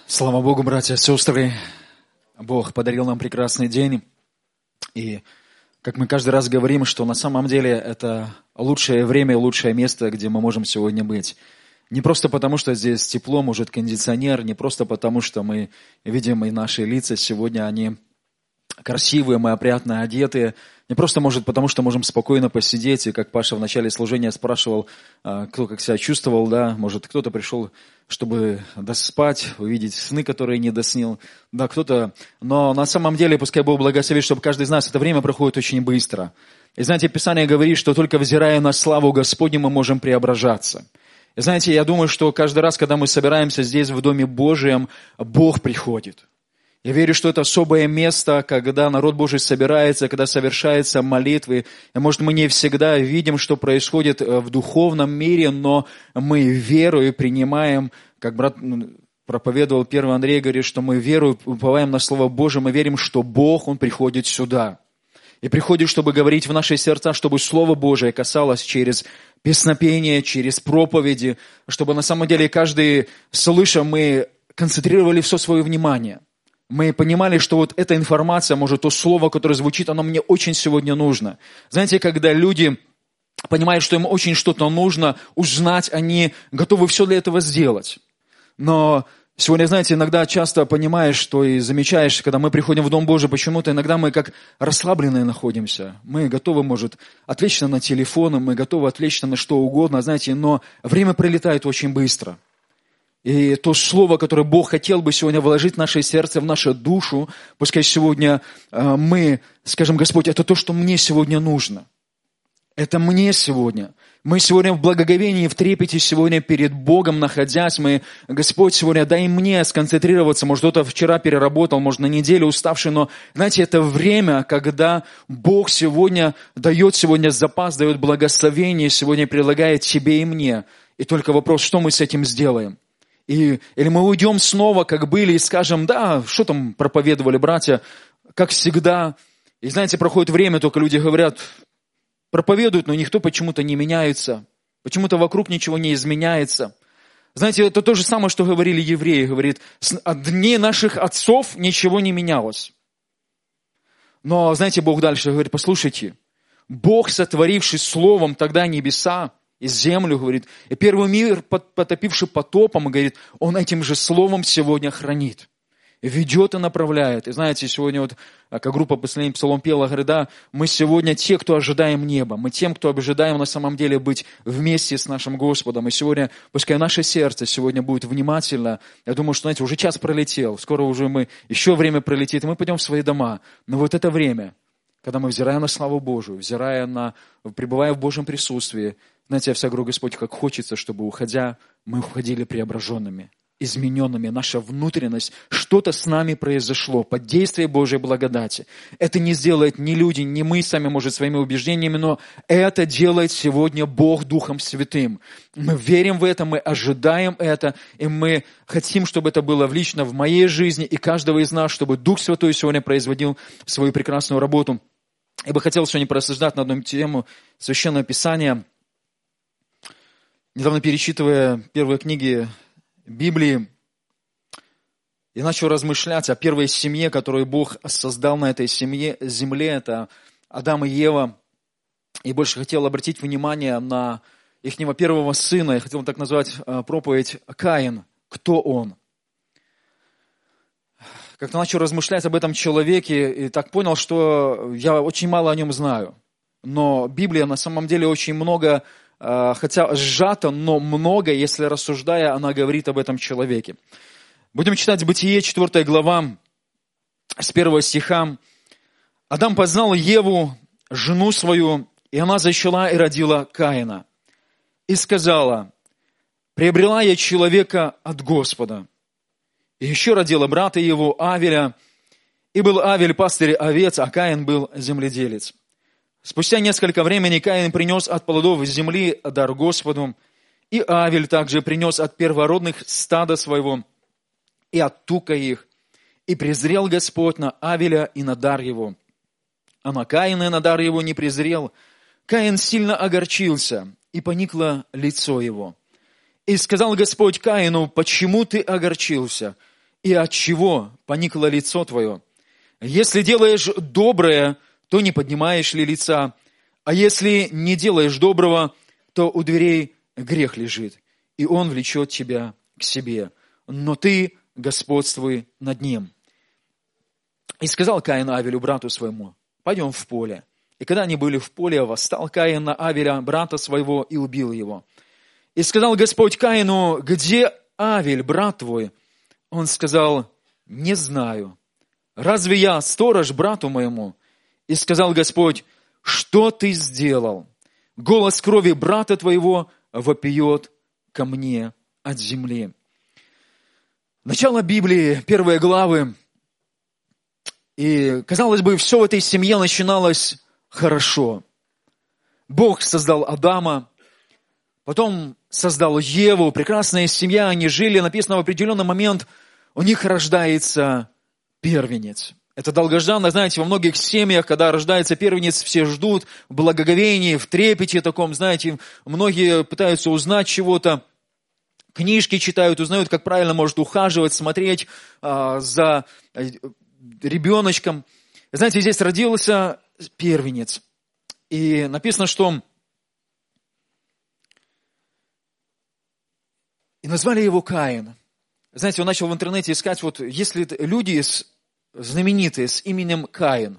Слава Богу, братья и сестры. Бог подарил нам прекрасный день. И как мы каждый раз говорим, что на самом деле это лучшее время и лучшее место, где мы можем сегодня быть. Не просто потому, что здесь тепло, может кондиционер, не просто потому, что мы видим и наши лица сегодня, они красивые, мы опрятно одеты. Не просто, может, потому что можем спокойно посидеть, и как Паша в начале служения спрашивал, кто как себя чувствовал, да, может, кто-то пришел, чтобы доспать, увидеть сны, которые не доснил, да, кто-то, но на самом деле, пускай Бог благословит, чтобы каждый из нас, это время проходит очень быстро. И знаете, Писание говорит, что только взирая на славу Господню, мы можем преображаться. И знаете, я думаю, что каждый раз, когда мы собираемся здесь, в Доме Божьем, Бог приходит. Я верю, что это особое место, когда народ Божий собирается, когда совершаются молитвы. И, может, мы не всегда видим, что происходит в духовном мире, но мы верою принимаем, как брат проповедовал первый Андрей, говорит, что мы верою уповаем на Слово Божие, мы верим, что Бог, Он приходит сюда. И приходит, чтобы говорить в наши сердца, чтобы Слово Божие касалось через песнопение, через проповеди, чтобы на самом деле каждый, слыша, мы концентрировали все свое внимание. Мы понимали, что вот эта информация, может, то слово, которое звучит, оно мне очень сегодня нужно. Знаете, когда люди понимают, что им очень что-то нужно узнать, они готовы все для этого сделать. Но сегодня, знаете, иногда часто понимаешь, что и замечаешь, когда мы приходим в Дом Божий, почему-то иногда мы как расслабленные находимся. Мы готовы, может, отвлечься на телефон, мы готовы отвлечься на что угодно, знаете, но время пролетает очень быстро. И то слово, которое Бог хотел бы сегодня вложить в наше сердце, в нашу душу, пускай сегодня мы скажем: Господь, это то, что мне сегодня нужно. Это мне сегодня. Мы сегодня в благоговении, в трепете сегодня перед Богом находясь. Господь, сегодня дай мне сконцентрироваться. Может, кто-то вчера переработал, может, на неделю уставший, но, знаете, это время, когда Бог сегодня дает запас, дает благословение, сегодня предлагает тебе и мне. И только вопрос, что мы с этим сделаем? Или мы уйдем снова, как были, и скажем: да, что там проповедовали братья, как всегда. И знаете, проходит время, только люди говорят, проповедуют, но никто почему-то не меняется. Почему-то вокруг ничего не изменяется. Знаете, это то же самое, что говорили евреи. Говорит, от дней наших отцов ничего не менялось. Но, знаете, Бог дальше говорит: послушайте, Бог, сотворивший словом тогда небеса и землю, говорит, и первый мир, потопивший потопом, говорит, Он этим же словом сегодня хранит, ведет и направляет. И знаете, сегодня вот, как группа «Последний псалом» пела, говорит, да, мы сегодня те, кто ожидаем неба, мы тем, кто ожидаем на самом деле быть вместе с нашим Господом. И сегодня, пускай наше сердце сегодня будет внимательно. Я думаю, что, знаете, уже час пролетел, скоро уже еще время пролетит, и мы пойдем в свои дома. Но вот это время, когда мы взираем на славу Божию, пребывая в Божьем присутствии, знаете, я всегда говорю: Господь, как хочется, чтобы, уходя, мы уходили преображенными, измененными. Наша внутренность, что-то с нами произошло под действием Божьей благодати. Это не сделает ни люди, ни мы сами, может, своими убеждениями, но это делает сегодня Бог Духом Святым. Мы верим в это, мы ожидаем это, и мы хотим, чтобы это было лично в моей жизни и каждого из нас, чтобы Дух Святой сегодня производил свою прекрасную работу. Я бы хотел сегодня порассуждать на одну тему Священного Писания. Недавно перечитывая первые книги Библии, я начал размышлять о первой семье, которую Бог создал на этой земле. Это Адам и Ева. И больше хотел обратить внимание на их первого сына. Я хотел так назвать проповедь Каин. Кто он? Как-то начал размышлять об этом человеке и так понял, что я очень мало о нем знаю. Но Библия на самом деле очень много, хотя сжато, но много, если рассуждая, она говорит об этом человеке. Будем читать Бытие, 4 глава, с 1 стиха. «Адам познал Еву, жену свою, и она зачала и родила Каина. И сказала: приобрела я человека от Господа. И еще родила брата его, Авеля. И был Авель пастырь овец, а Каин был земледелец. Спустя несколько времени Каин принес от плодов земли дар Господу, и Авель также принес от первородных стада своего и от тука их. И презрел Господь на Авеля и на дар его. А на Каина и на дар его не презрел. Каин сильно огорчился, и поникло лицо его. И сказал Господь Каину: почему ты огорчился? и от чего поникло лицо твое? Если делаешь доброе, то не поднимаешь ли лица? А если не делаешь доброго, то у дверей грех лежит, и он влечет тебя к себе. Но ты господствуй над ним. И сказал Каин Авелю, брату своему, пойдем в поле. И когда они были в поле, восстал Каин на Авеля, брата своего, и убил его. И сказал Господь Каину, где Авель, брат твой? Он сказал, не знаю. Разве я сторож брату моему? И сказал Господь, что ты сделал? Голос крови брата твоего вопиет ко мне от земли. Начало Библии, 1 главы. И, казалось бы, все в этой семье начиналось хорошо. Бог создал Адама, потом создал Еву, прекрасная семья, они жили, написано, в определенный момент у них рождается первенец. Это долгожданно, знаете, во многих семьях, когда рождается первенец, все ждут в благоговении, в трепете таком, знаете, многие пытаются узнать чего-то, книжки читают, узнают, как правильно может ухаживать, смотреть за ребеночком. Знаете, здесь родился первенец. И написано, что и назвали его Каин. Знаете, он начал в интернете искать, вот если люди знаменитые с именем Каин.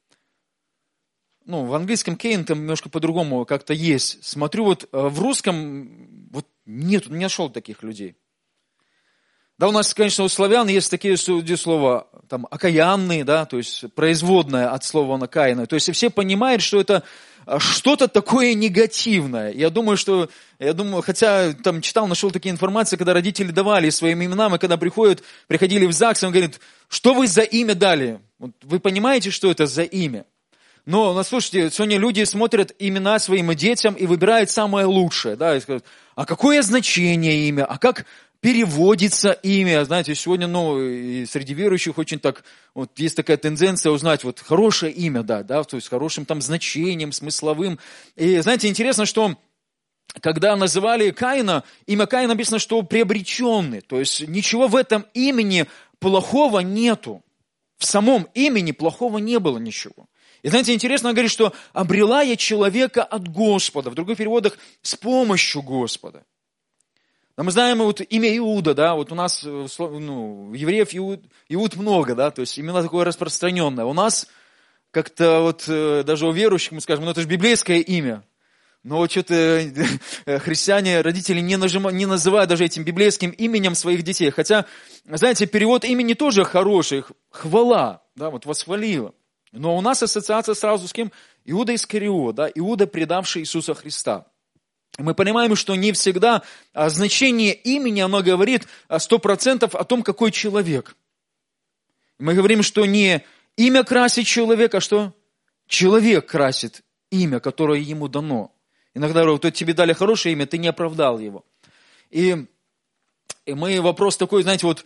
В английском Кейн там немножко по-другому как-то есть. Смотрю, вот в русском вот нет, не нашел таких людей. Да, у нас, конечно, у славян есть такие слова, там, окаянные, да, то есть производное от слова на Каина. То есть все понимают, что это что-то такое негативное. Я думаю, хотя там читал, нашел такие информации, когда родители давали своим именам, и когда приходили в ЗАГС, он говорит, что вы за имя дали? Вот вы понимаете, что это за имя? Но, слушайте, сегодня люди смотрят имена своим детям и выбирают самое лучшее, да, и скажут, а какое значение имя, а как переводится имя, знаете, сегодня, и среди верующих очень так, вот есть такая тенденция узнать, вот хорошее имя, да, то есть с хорошим там значением, смысловым. И, знаете, интересно, что когда называли Каина, имя Каина написано, что приобретенный, то есть ничего в этом имени плохого нету. В самом имени плохого не было ничего. И знаете, интересно, он говорит, что обрела я человека от Господа, в других переводах с помощью Господа. Но мы знаем вот имя Иуда, да, вот у нас, евреев Иуд много, да, то есть именно такое распространенное. У нас как-то вот даже у верующих мы скажем, это же библейское имя. Но вот что-то христиане, родители не называют даже этим библейским именем своих детей. Хотя, знаете, перевод имени тоже хороший, хвала, да, вот восхвалила. Но у нас ассоциация сразу с кем? Иуда Искариот, да, Иуда, предавший Иисуса Христа. Мы понимаем, что не всегда значение имени, оно говорит 100% о том, какой человек. Мы говорим, что не имя красит человека, а что? Человек красит имя, которое ему дано. Иногда говорят, вот тебе дали хорошее имя, ты не оправдал его. И вопрос такой, знаете, вот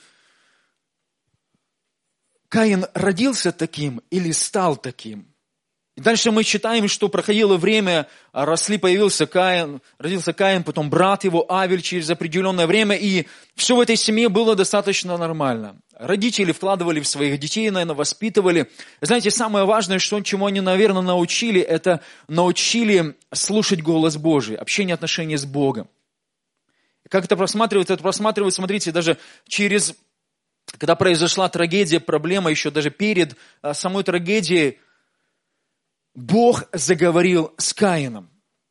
Каин родился таким или стал таким? И дальше мы читаем, что проходило время, родился Каин, потом брат его Авель через определенное время, и все в этой семье было достаточно нормально. Родители вкладывали в своих детей, наверное, воспитывали. Знаете, самое важное, чему они, наверное, научили, это научили слушать голос Божий, общение, отношения с Богом. Как это просматривается? Это просматривается, смотрите, даже когда произошла трагедия, проблема еще даже перед самой трагедией, Бог заговорил с Каином.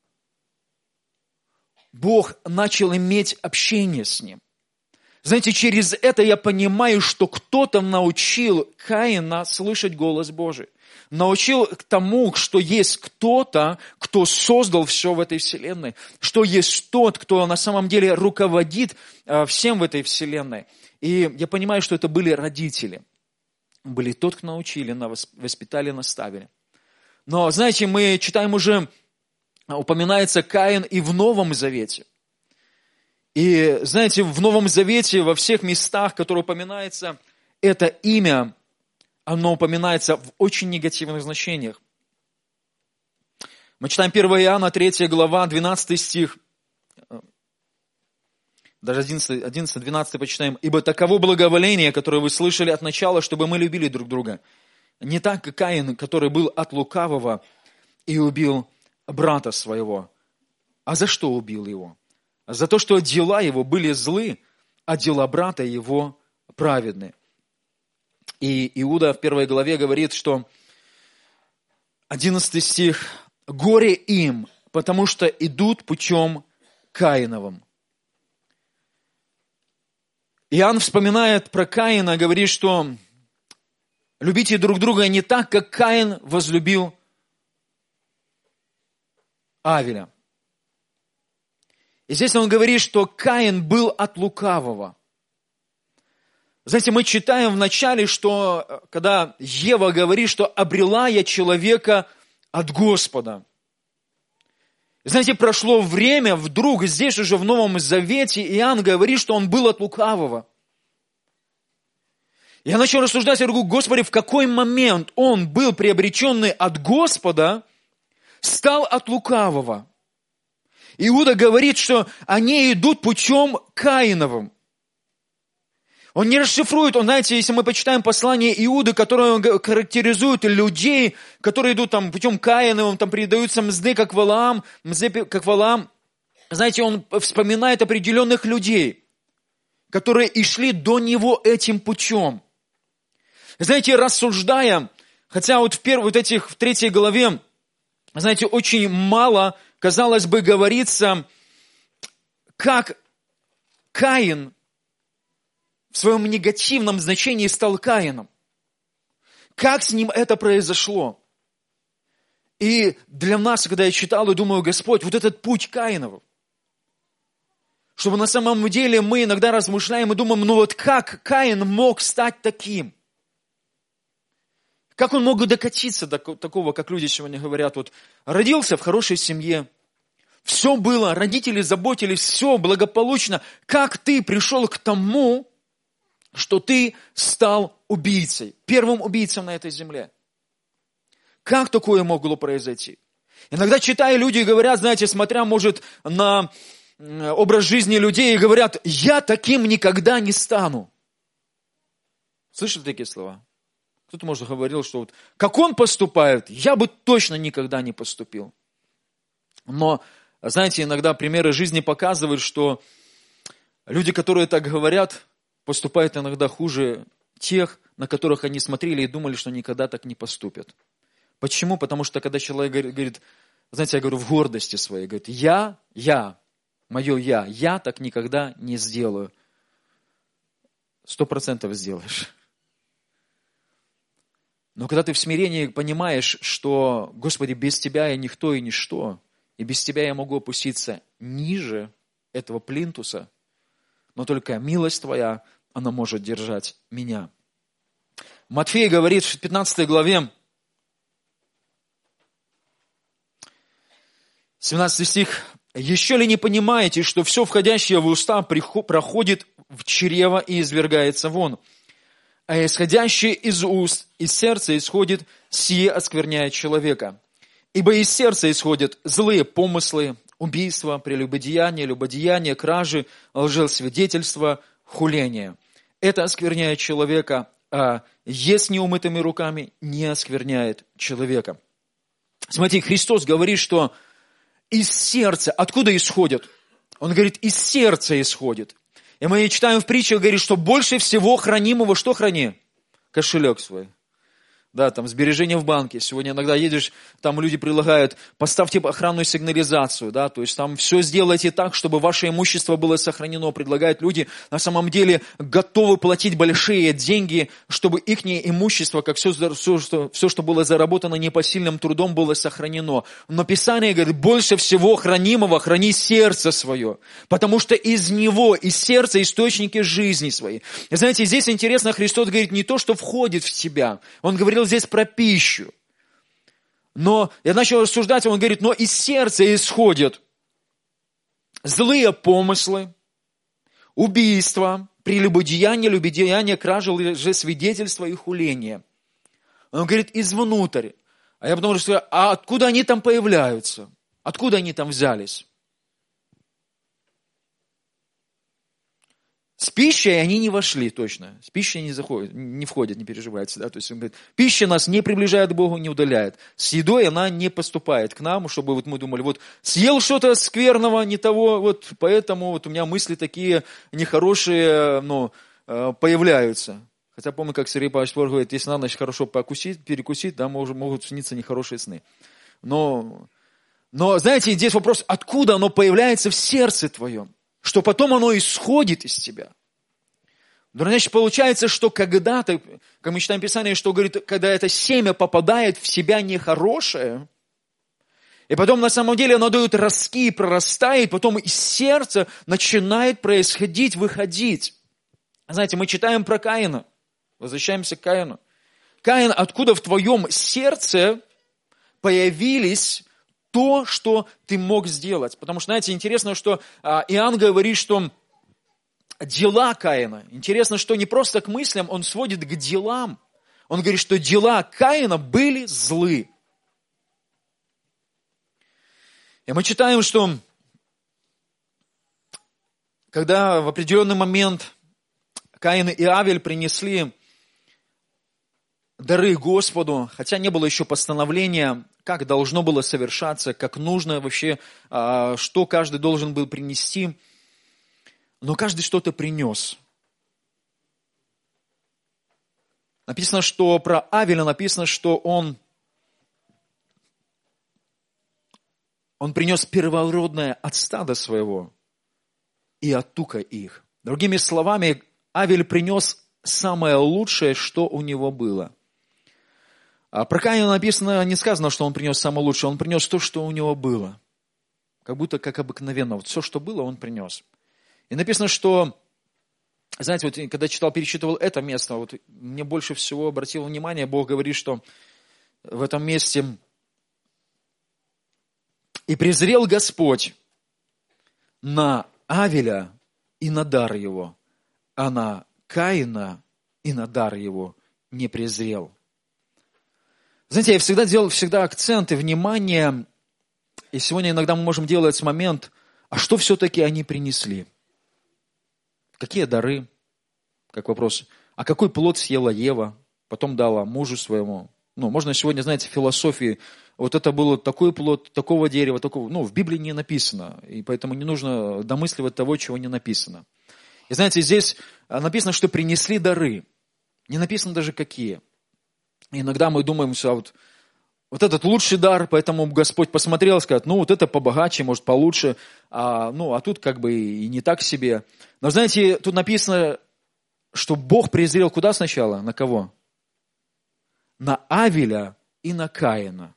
Бог начал иметь общение с ним. Знаете, через это я понимаю, что кто-то научил Каина слышать голос Божий. Научил к тому, что есть кто-то, кто создал все в этой вселенной. Что есть тот, кто на самом деле руководит всем в этой вселенной. И я понимаю, что это были родители. Были тот, кто научили, воспитали, наставили. Но, знаете, мы читаем уже, упоминается Каин и в Новом Завете. И, знаете, в Новом Завете, во всех местах, которые упоминается, это имя, оно упоминается в очень негативных значениях. Мы читаем 1 Иоанна, 3 глава, 12 стих. даже 11-12 почитаем. «Ибо таково благоволение, которое вы слышали от начала, чтобы мы любили друг друга. Не так, как Каин, который был от лукавого и убил брата своего». А за что убил его? За то, что дела его были злы, а дела брата его праведны. И Иуда в 1 главе говорит, что 11 стих: «Горе им, потому что идут путем Каиновым». Иоанн вспоминает про Каина, говорит, что любите друг друга не так, как Каин возлюбил Авеля. И здесь он говорит, что Каин был от лукавого. Знаете, мы читаем в начале, что когда Ева говорит, что обрела я человека от Господа. И знаете, прошло время, вдруг здесь уже в Новом Завете Иоанн говорит, что он был от лукавого. Я начал рассуждать, я говорю: Господи, в какой момент он был приобретенный от Господа, стал от лукавого? Иуда говорит, что они идут путем Каиновым. Он не расшифрует, он, знаете, если мы почитаем послание Иуды, которое он характеризует людей, которые идут там путем Каиновым, там передаются мзды, как Валаам, знаете, он вспоминает определенных людей, которые и шли до него этим путем. Знаете, рассуждая, хотя вот в 3 главе, знаете, очень мало, казалось бы, говорится, как Каин в своем негативном значении стал Каином. Как с ним это произошло? И для нас, когда я читал и думаю: Господь, вот этот путь Каинов, чтобы на самом деле мы иногда размышляем и думаем: ну вот как Каин мог стать таким? Как он мог докатиться до такого, как люди сегодня говорят, вот родился в хорошей семье, все было, родители заботились, все благополучно. Как ты пришел к тому, что ты стал убийцей, первым убийцей на этой земле? Как такое могло произойти? Иногда читая, люди говорят, знаете, смотря, может, на образ жизни людей, и говорят: я таким никогда не стану. Слышали такие слова? Кто-то, может, говорил, что вот, как он поступает, я бы точно никогда не поступил. Но, знаете, иногда примеры жизни показывают, что люди, которые так говорят, поступают иногда хуже тех, на которых они смотрели и думали, что никогда так не поступят. Почему? Потому что когда человек говорит, знаете, я говорю в гордости своей, говорит: мое я так никогда не сделаю. 100% сделаешь. Но когда ты в смирении понимаешь, что, Господи, без Тебя я никто и ничто, и без Тебя я могу опуститься ниже этого плинтуса, но только милость Твоя, она может держать меня. Матфей говорит в 15 главе, 17 стих: «Еще ли не понимаете, что все входящее в уста проходит в чрево и извергается вон? А исходящее из уст, из сердца исходит, сие оскверняет человека. Ибо из сердца исходят злые помыслы, убийства, прелюбодеяние, любодеяние, кражи, лжесвидетельство, хуление. Это оскверняет человека, а есть неумытыми руками, не оскверняет человека». Смотрите, Христос говорит, что из сердца, откуда исходит? Он говорит, из сердца исходит. И мы читаем в притчах, говорит, что больше всего хранимого, что храни? Кошелек свой. Да, там сбережения в банке. Сегодня иногда едешь, там люди предлагают, поставьте охранную сигнализацию, да, то есть там все сделайте так, чтобы ваше имущество было сохранено. Предлагают люди, на самом деле, готовы платить большие деньги, чтобы их имущество, как все, что было заработано непосильным трудом, было сохранено. Но Писание говорит, больше всего хранимого храни сердце свое, потому что из него, из сердца источники жизни своей. И знаете, здесь интересно, Христос говорит не то, что входит в тебя. Он говорил здесь про пищу. Но я начал рассуждать, он говорит, но из сердца исходят злые помыслы, убийства, прелюбодеяние, любодеяние, кража, лжесвидетельство и хуление. Он говорит, извнутрь. А я потом говорю, а откуда они там появляются? Откуда они там взялись? С пищей они не вошли точно. С пищей не заходят, не входят, не переживайте. Да? То есть он говорит, пища нас не приближает к Богу, не удаляет. С едой она не поступает к нам, чтобы вот мы думали, вот съел что-то скверного, не того, вот поэтому вот у меня мысли такие нехорошие, появляются. Хотя помню, как Сергей Павлович Твор говорит, если на ночь хорошо перекусить, да, могут сниться нехорошие сны. Но знаете, здесь вопрос, откуда оно появляется в сердце твоем? Что потом оно исходит из тебя. Значит, получается, что когда-то, как мы читаем Писание, что говорит, когда это семя попадает в себя нехорошее, и потом на самом деле оно дает ростки и прорастает, потом из сердца начинает происходить, выходить. Знаете, мы читаем про Каина. Возвращаемся к Каину. Каин, откуда в твоем сердце появились то, что ты мог сделать. Потому что, знаете, интересно, что Иоанн говорит, что дела Каина, интересно, что не просто к мыслям, он сводит к делам. Он говорит, что дела Каина были злы. И мы читаем, что когда в определенный момент Каин и Авель принесли дары Господу, хотя не было еще постановления, как должно было совершаться, как нужно вообще, что каждый должен был принести. Но каждый что-то принес. Написано, что про Авеля написано, что он принес первородное от стада своего и от тука их. Другими словами, Авель принес самое лучшее, что у него было. А про Каина написано, не сказано, что он принес самое лучшее, он принес то, что у него было. Как будто, как обыкновенно. Вот все, что было, он принес. И написано, что, знаете, вот когда перечитывал это место, вот мне больше всего обратило внимание, Бог говорит, что в этом месте «И презрел Господь на Авеля и на дар его, а на Каина и на дар его не презрел». Знаете, я всегда делал акцент и внимание, и сегодня иногда мы можем делать момент, а что все-таки они принесли? Какие дары? Как вопрос. А какой плод съела Ева? Потом дала мужу своему. Можно сегодня, знаете, в философии, вот это был такой плод, такого дерева, такого. В Библии не написано. И поэтому не нужно домысливать того, чего не написано. И знаете, здесь написано, что принесли дары. Не написано даже какие. И иногда мы думаем, что вот этот лучший дар, поэтому Господь посмотрел и сказал, вот это побогаче, может получше, а тут как бы и не так себе. Но знаете, тут написано, что Бог презрел куда сначала? На кого? На Авеля и на Каина.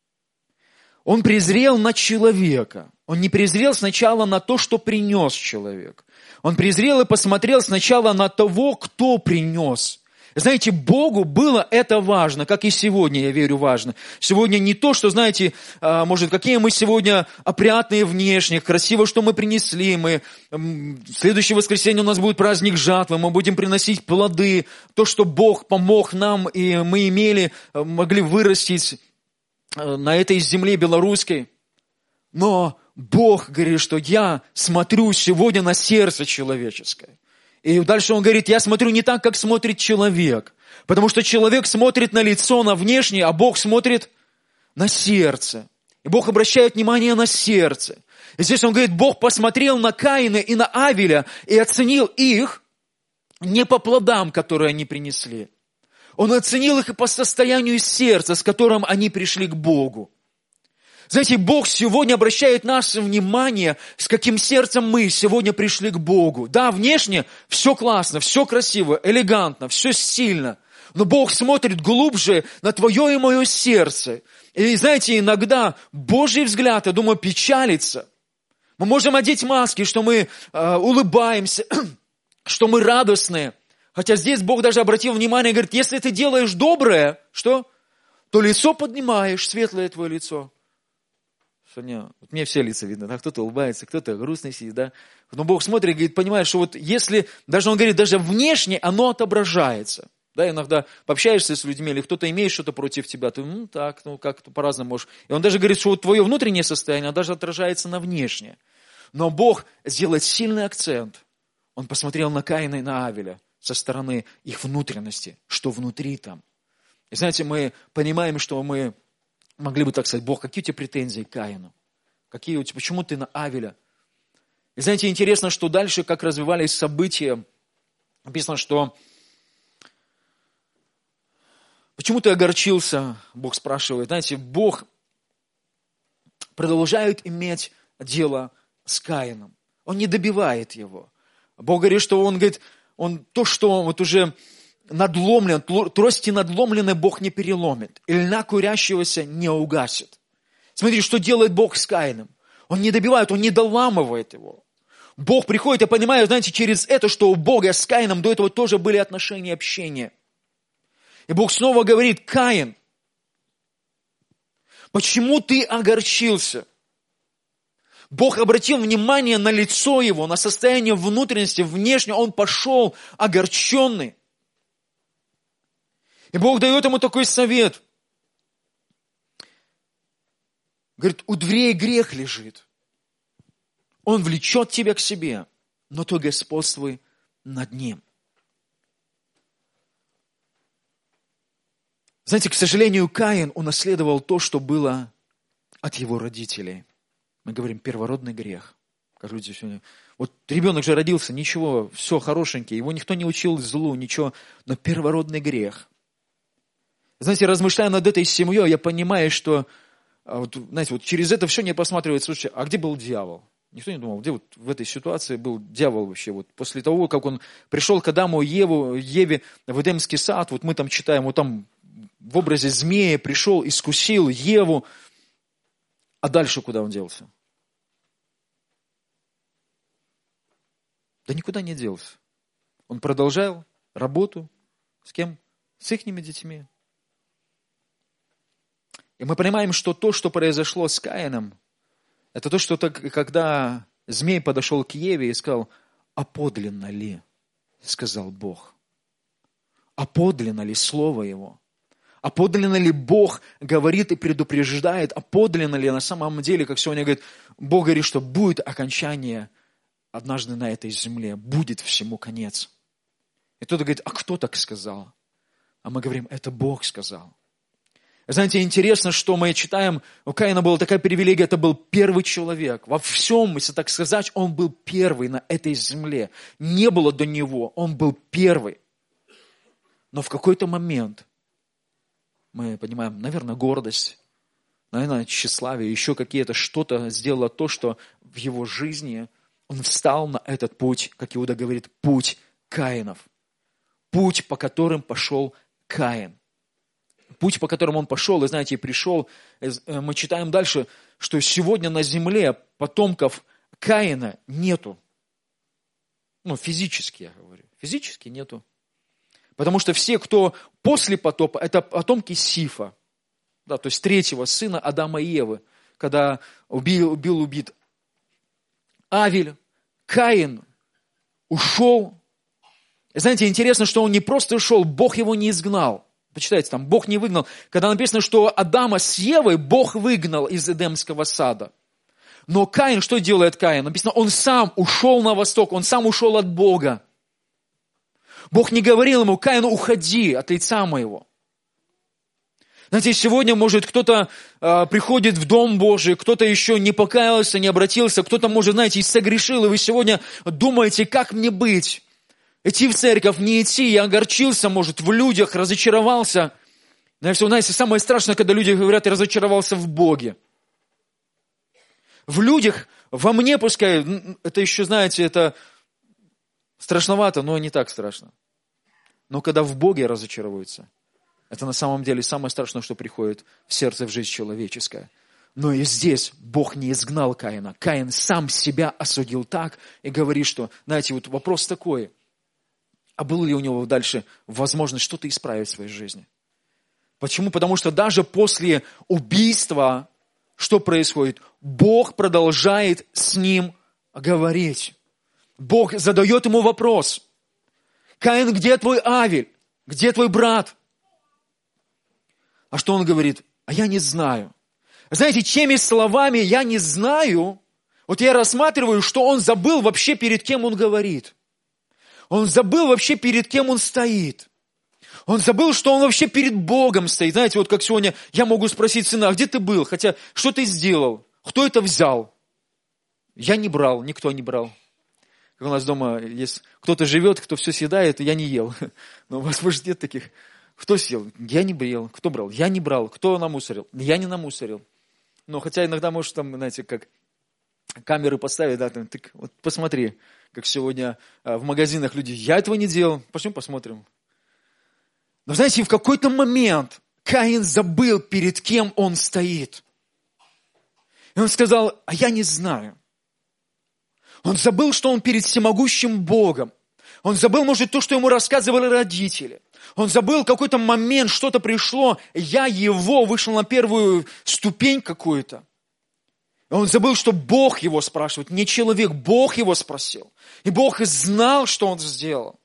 Он презрел на человека. Он не презрел сначала на то, что принес человек. Он презрел и посмотрел сначала на того, кто принес. Знаете, Богу было это важно, как и сегодня, я верю, важно. Сегодня не то, что, знаете, может, какие мы сегодня опрятные внешне, красиво, что мы принесли. В следующее воскресенье у нас будет праздник жатвы, мы будем приносить плоды. То, что Бог помог нам, и мы могли вырастить на этой земле белорусской. Но Бог говорит, что я смотрю сегодня на сердце человеческое. И дальше он говорит, я смотрю не так, как смотрит человек. Потому что человек смотрит на лицо, на внешнее, а Бог смотрит на сердце. И Бог обращает внимание на сердце. И здесь он говорит, Бог посмотрел на Каина и на Авеля и оценил их не по плодам, которые они принесли. Он оценил их и по состоянию сердца, с которым они пришли к Богу. Знаете, Бог сегодня обращает наше внимание, с каким сердцем мы сегодня пришли к Богу. Да, внешне все классно, все красиво, элегантно, все стильно. Но Бог смотрит глубже на твое и мое сердце. И знаете, иногда Божий взгляд, я думаю, печалится. Мы можем одеть маски, что мы улыбаемся, что мы радостные. Хотя здесь Бог даже обратил внимание и говорит, если ты делаешь доброе, что? То лицо поднимаешь, светлое твое лицо. Мне все лица видно, да? Кто-то улыбается, кто-то грустный сидит, да? Но Бог смотрит и говорит, понимаешь, что если, даже он говорит, даже внешне оно отображается. Да, иногда пообщаешься с людьми, или кто-то имеет что-то против тебя, ты, как-то по-разному можешь. И он даже говорит, что вот твое внутреннее состояние, оно даже отражается на внешнее. Но Бог сделает сильный акцент. Он посмотрел на Каина и на Авеля со стороны их внутренности, что внутри там. И знаете, мы понимаем, что мы могли бы так сказать: Бог, какие у тебя претензии к Каину? Почему ты на Авеля? И знаете, интересно, что дальше, как развивались события, написано, что почему ты огорчился, Бог спрашивает. Знаете, Бог продолжает иметь дело с Каином. Он не добивает его. Бог говорит, что он говорит, что вот уже надломлен, трости надломленные Бог не переломит, и льна курящегося не угасит. Смотрите, что делает Бог с Каином. Он не добивает, он не доламывает его. Бог приходит, я понимаю, знаете, через это, что у Бога с Каином до этого тоже были отношения, общения. И Бог снова говорит: Каин, почему ты огорчился? Бог обратил внимание на лицо его, на состояние внутренности, внешне. Он пошел огорченный. И Бог дает ему такой совет. Говорит: у дверей грех лежит. Он влечет тебя к себе, но ты господствуй над ним. Знаете, к сожалению, Каин унаследовал то, что было от его родителей. Мы говорим первородный грех. Как люди сегодня. Вот ребенок же родился, ничего, все хорошенький, его никто не учил злу, ничего, но первородный грех. Знаете, размышляя над этой семьей, я понимаю, что знаете, вот через это все не посматривает: слушайте, а где был дьявол? Никто не думал, где вот в этой ситуации был дьявол вообще. Вот после того, как он пришел к Адаму и Еве в Эдемский сад, вот мы там читаем, вот там в образе змея пришел, искусил Еву, а дальше куда он делся? Да никуда не делся. Он продолжал работу с кем? С ихними детьми. И мы понимаем, что то, что произошло с Каином, это то, что когда змей подошел к Еве и сказал: а подлинно ли, сказал Бог? А подлинно ли слово его? А подлинно ли Бог говорит и предупреждает? А подлинно ли на самом деле, как сегодня говорит, Бог говорит, что будет окончание однажды на этой земле, будет всему конец. И кто-то говорит: а кто так сказал? А мы говорим: это Бог сказал. Знаете, интересно, что мы читаем, у Каина была такая привилегия, это был первый человек. Во всем, если так сказать, он был первый на этой земле. Не было до него, он был первый. Но в какой-то момент, мы понимаем, наверное, гордость, наверное, тщеславие, еще какие-то, что-то сделало то, что в его жизни он встал на этот путь, как Иуда говорит, путь Каинов. Путь, по которым пошел Каин. Путь, по которому он пошел, и знаете, пришел, мы читаем дальше, что сегодня на земле потомков Каина нету. Физически я говорю. Физически нету. Потому что все, кто после потопа, это потомки Сифа. Да, то есть третьего сына Адама и Евы. Когда убит Авель, Каин ушел. И знаете, интересно, что он не просто ушел, Бог его не изгнал. Почитайте, там Бог не выгнал. Когда написано, что Адама с Евой Бог выгнал из Эдемского сада. Но Каин, что делает Каин? Написано, он сам ушел на восток, он сам ушел от Бога. Бог не говорил ему: Каин, уходи от лица моего. Знаете, сегодня, может, кто-то приходит в Дом Божий, кто-то еще не покаялся, не обратился, кто-то, может, знаете, и согрешил, и вы сегодня думаете, как мне быть? Идти в церковь, не идти, я огорчился, может, в людях, разочаровался. Знаете, самое страшное, когда люди говорят: я разочаровался в Боге. В людях, во мне пускай, это еще, знаете, это страшновато, но не так страшно. Но когда в Боге разочаровываются, это на самом деле самое страшное, что приходит в сердце, в жизнь человеческая. Но и здесь Бог не изгнал Каина. Каин сам себя осудил так и говорит, что, знаете, вот вопрос такой: а было ли у него дальше возможность что-то исправить в своей жизни? Почему? Потому что даже после убийства, что происходит? Бог продолжает с ним говорить. Бог задает ему вопрос: Каин, где твой Авель? Где твой брат? А что он говорит? А я не знаю. Знаете, теми словами «я не знаю», вот я рассматриваю, что он забыл вообще, перед кем он говорит. Он забыл вообще, перед кем он стоит. Он забыл, что он вообще перед Богом стоит. Знаете, вот как сегодня я могу спросить сына, а где ты был? Хотя, что ты сделал? Кто это взял? Я не брал, никто не брал. Как у нас дома есть кто-то живет, кто все съедает, я не ел. Но у вас, может, нет таких. Кто съел? Я не ел. Кто брал? Я не брал. Кто намусорил? Я не намусорил. Но хотя иногда, может, там, знаете, как камеры поставить, да, там, ты вот посмотри, как сегодня в магазинах люди, я этого не делал, пошли посмотрим. Но знаете, в какой-то момент Каин забыл, перед кем он стоит. И он сказал, а я не знаю. Он забыл, что он перед всемогущим Богом. Он забыл, может, то, что ему рассказывали родители. Он забыл какой-то момент, что-то пришло, вышел на первую ступень какую-то. И он забыл, что Бог его спрашивает, не человек, Бог его спросил. И Бог знал, что он сделал.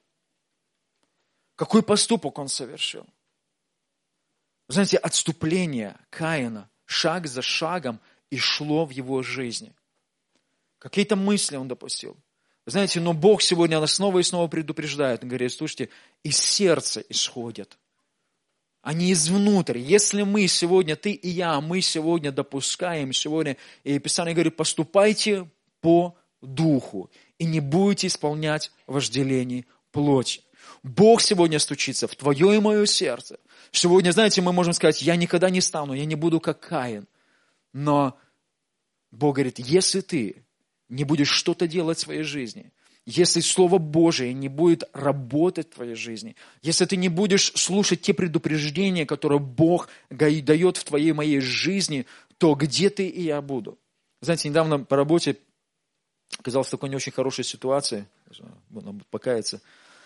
Какой поступок он совершил. Знаете, отступление Каина шаг за шагом и шло в его жизни. Какие-то мысли он допустил. Вы знаете, но Бог сегодня нас снова и снова предупреждает. Он говорит, слушайте, из сердца исходят, а не извнутрь. Если мы сегодня, ты и я, мы сегодня допускаем, сегодня, и Писание говорит, поступайте по духу, и не будете исполнять вожделений плоти. Бог сегодня стучится в твое и мое сердце. Сегодня, знаете, мы можем сказать, я никогда не стану, я не буду как Каин. Но Бог говорит, если ты не будешь что-то делать в своей жизни, если Слово Божие не будет работать в твоей жизни, если ты не будешь слушать те предупреждения, которые Бог дает в твоей и моей жизни, то где ты и я буду? Знаете, недавно по работе оказался в такой не очень хорошей ситуации, надо покаяться,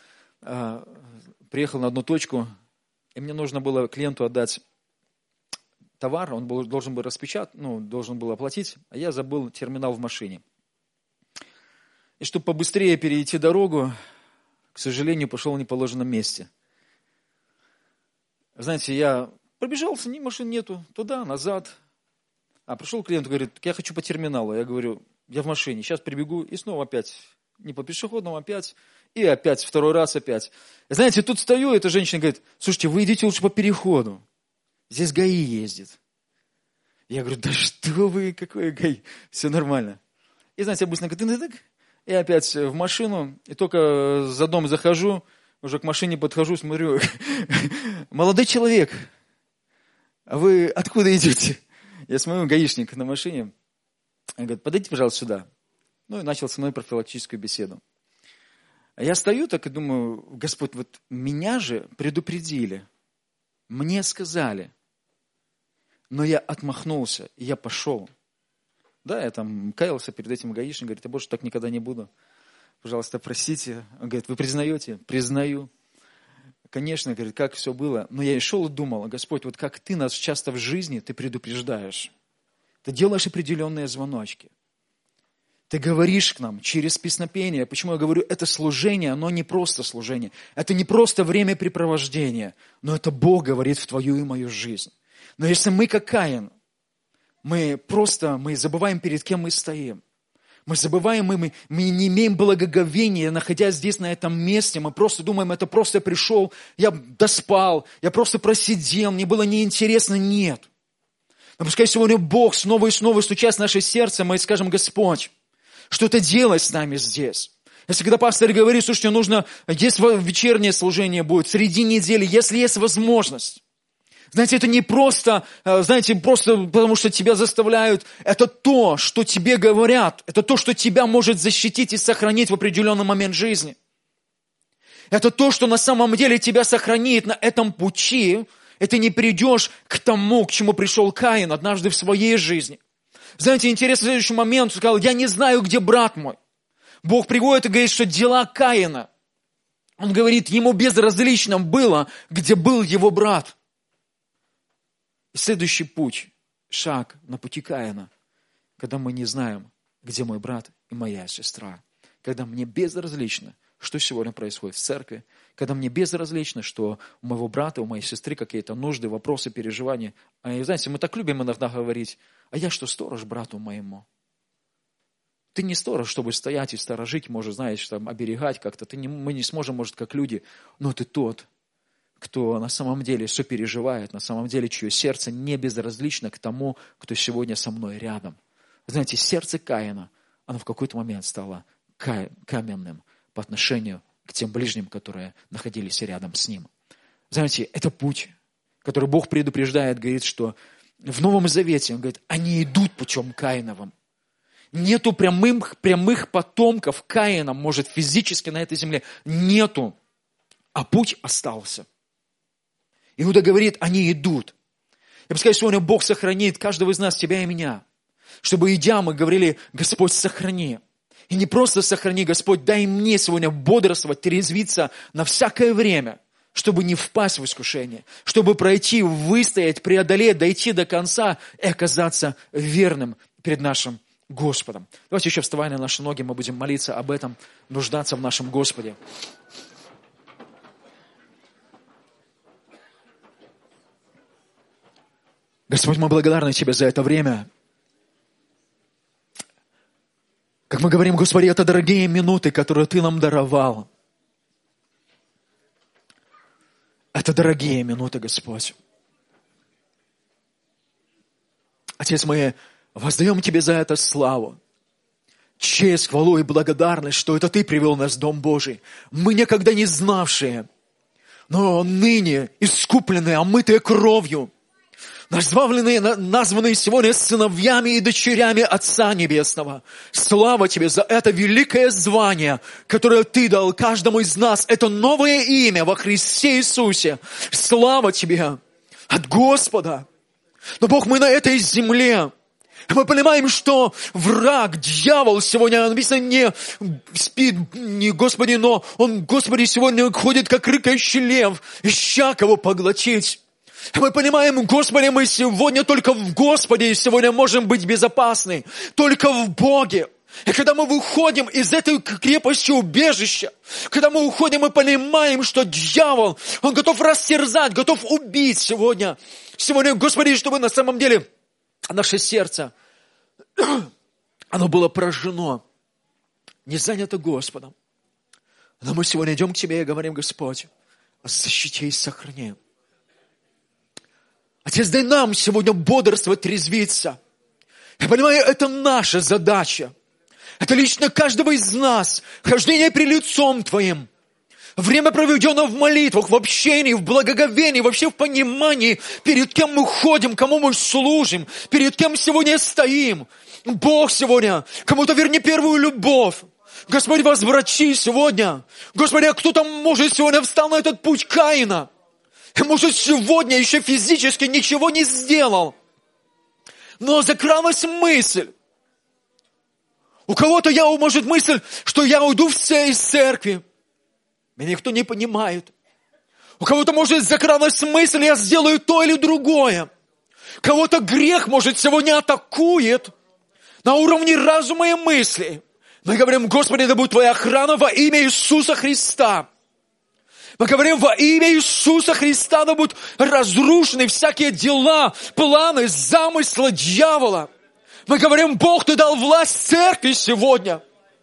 приехал на одну точку, и мне нужно было клиенту отдать товар, он должен был распечатать, должен был оплатить, а я забыл терминал в машине. И чтобы побыстрее перейти дорогу, к сожалению, пошел в неположенном месте. Знаете, я пробежался, ни машин нету, туда, назад. А пришел клиент, говорит, я хочу по терминалу. Я говорю, я в машине, сейчас прибегу, и снова опять, не по пешеходному опять, и опять, второй раз опять. И знаете, тут стою, эта женщина говорит, слушайте, вы идите лучше по переходу, здесь ГАИ ездит. Я говорю, да что вы, какой ГАИ, все нормально. И знаете, обычно говорит, и опять в машину, и только за дом захожу, уже к машине подхожу, смотрю, молодой человек, а вы откуда идете? Я смотрю, гаишник на машине, он говорит, подойдите, пожалуйста, сюда. И начал со мной профилактическую беседу. А я стою так и думаю, Господь, вот меня же предупредили, мне сказали, но я отмахнулся, и я пошел. Да, я там каялся перед этим гаишником, говорит, я больше так никогда не буду. Пожалуйста, простите. Он говорит, вы признаете? Признаю. Конечно, говорит, как все было. Но я и шел и думал, Господь, вот как ты нас часто в жизни, ты предупреждаешь. Ты делаешь определенные звоночки. Ты говоришь к нам через песнопение. Почему я говорю, это служение, оно не просто служение. Это не просто времяпрепровождение, но это Бог говорит в твою и мою жизнь. Но если мы, как Каин, мы забываем, перед кем мы стоим. Мы забываем, мы не имеем благоговения, находясь здесь, на этом месте. Мы просто думаем, это просто я пришел, я доспал, я просто просидел, мне было неинтересно. Нет. Но пускай сегодня Бог снова и снова, стучась в наше сердце, мы скажем, Господь, что-то делай с нами здесь. Если когда пастор говорит, слушайте, есть вечернее служение будет, среди недели, если есть возможность. Знаете, это не просто, просто потому что тебя заставляют. Это то, что тебе говорят. Это то, что тебя может защитить и сохранить в определенный момент жизни. Это то, что на самом деле тебя сохранит на этом пути. И ты не придешь к тому, к чему пришел Каин однажды в своей жизни. Знаете, интересный следующий момент. Он сказал, я не знаю, где брат мой. Бог приводит и говорит, что дела Каина. Он говорит, ему безразлично было, где был его брат. И следующий путь, шаг на пути Каина, когда мы не знаем, где мой брат и моя сестра. Когда мне безразлично, что сегодня происходит в церкви. Когда мне безразлично, что у моего брата, у моей сестры какие-то нужды, вопросы, переживания. И знаете, мы так любим иногда говорить, а я что, сторож брату моему? Ты не сторож, чтобы стоять и сторожить, может, знаешь, там, оберегать как-то. Мы не сможем, может, как люди, но ты тот, кто на самом деле сопереживает, на самом деле, чье сердце не безразлично к тому, кто сегодня со мной рядом. Знаете, сердце Каина, оно в какой-то момент стало каменным по отношению к тем ближним, которые находились рядом с ним. Знаете, это путь, который Бог предупреждает, говорит, что в Новом Завете, Он говорит, они идут путем Каиновым. Нету прямых потомков Каина, может, физически на этой земле. Нету. А путь остался. Иуда говорит, они идут. Я бы сказал, сегодня Бог сохранит каждого из нас, тебя и меня. Чтобы, идя, мы говорили, Господь, сохрани. И не просто сохрани, Господь, дай мне сегодня бодрствовать, трезвиться на всякое время, чтобы не впасть в искушение, чтобы пройти, выстоять, преодолеть, дойти до конца и оказаться верным перед нашим Господом. Давайте еще вставая на наши ноги, мы будем молиться об этом, нуждаться в нашем Господе. Господь, мы благодарны Тебе за это время. Как мы говорим, Господи, это дорогие минуты, которые Ты нам даровал. Это дорогие минуты, Господь. Отец, мы воздаем Тебе за это славу, честь, хвалу и благодарность, что это Ты привел нас в Дом Божий. Мы никогда не знавшие, но ныне искупленные, омытые кровью, названные сегодня сыновьями и дочерями Отца Небесного. Слава Тебе за это великое звание, которое Ты дал каждому из нас. Это новое имя во Христе Иисусе. Слава Тебе от Господа. Но, Бог, мы на этой земле. Мы понимаем, что враг, дьявол сегодня, написано, не спит, не Господи, но он, Господи, сегодня ходит, как рыкающий лев, ища кого поглотить. Мы понимаем, Господи, мы сегодня только в Господе сегодня можем быть безопасны. Только в Боге. И когда мы выходим из этой крепости убежища, когда мы уходим, мы понимаем, что дьявол, он готов растерзать, готов убить сегодня. Сегодня, Господи, чтобы на самом деле наше сердце, оно было поражено, не занято Господом. Но мы сегодня идем к Тебе и говорим, Господь, защити и сохрани. Отец, дай нам сегодня бодрствовать, трезвиться. Я понимаю, это наша задача. Это лично каждого из нас. Хождение пред лицом Твоим. Время, проведенное в молитвах, в общении, в благоговении, вообще в понимании, перед кем мы ходим, кому мы служим, перед кем сегодня стоим. Бог сегодня, кому-то верни первую любовь. Господи, возврати сегодня. Господи, а кто-то, может, сегодня встал на этот путь Каина. И, может, сегодня еще физически ничего не сделал. Но закралась мысль. У кого-то, может, мысль, что я уйду из церкви. Меня никто не понимает. У кого-то, может, закралась мысль, я сделаю то или другое. Кого-то грех, может, сегодня атакует на уровне разума и мысли. Мы говорим, Господи, да будет Твоя охрана во имя Иисуса Христа. Мы говорим, во имя Иисуса Христа да будут разрушены всякие дела, планы, замыслы дьявола. Мы говорим, Бог, Ты дал власть церкви сегодня.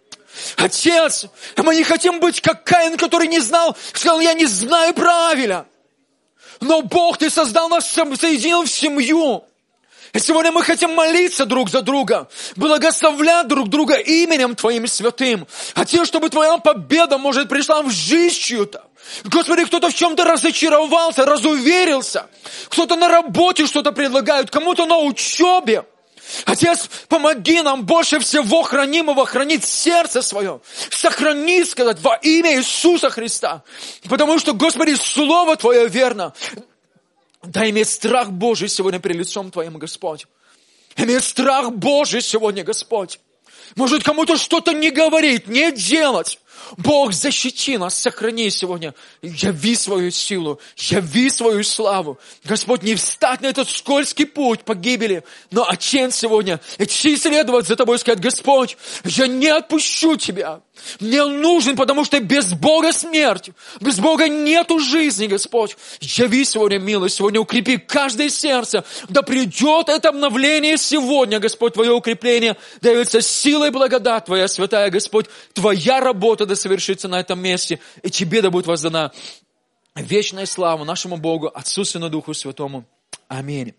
Отец, мы не хотим быть как Каин, который не знал, сказал, я не знаю правила. Но Бог, Ты создал нас, соединил в семью. И сегодня мы хотим молиться друг за друга, благословлять друг друга именем Твоим святым. Отец, чтобы Твоя победа, может, пришла в жизнь чью-то. Господи, кто-то в чем-то разочаровался, разуверился. Кто-то на работе что-то предлагает, кому-то на учебе. Отец, помоги нам больше всего хранимого хранить сердце свое. Сохрани, сказать, во имя Иисуса Христа. Потому что, Господи, Слово Твое верно. Дай иметь страх Божий сегодня перед лицом Твоим, Господь. Иметь страх Божий сегодня, Господь. Может, кому-то что-то не говорить, не делать. Бог, защити нас, сохрани сегодня. Яви свою силу, яви свою славу. Господь, не встать на этот скользкий путь погибели, но отчен сегодня идти следовать за Тобой и сказать, Господь, я не отпущу Тебя. Мне нужен, потому что без Бога смерть. Без Бога нету жизни, Господь. Яви сегодня милость, сегодня укрепи каждое сердце. Да придет это обновление сегодня, Господь, Твое укрепление. Да явится сила и благодать Твоя, святая, Господь. Твоя работа да совершится на этом месте. И Тебе да будет воздана вечная слава нашему Богу, Отцу, Сыну, Духу Святому. Аминь.